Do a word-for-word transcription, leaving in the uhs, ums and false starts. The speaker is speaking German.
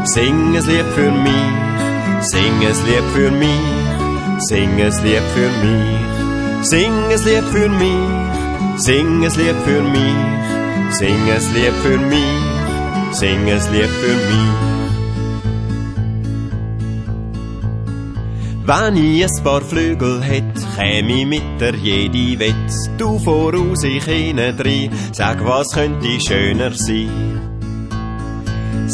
Sing ein Lied für mich, sing ein Lied für mich, sing ein Lied für mich, sing ein Lied für mich, sing ein Lied für mich, sing ein Lied für mich, sing ein Lied für mich. Wenn ich ein paar Flügel hätt, käm ich mit der jede Wett. Du voraus, ich hinten drin, sag, was könnte schöner sein?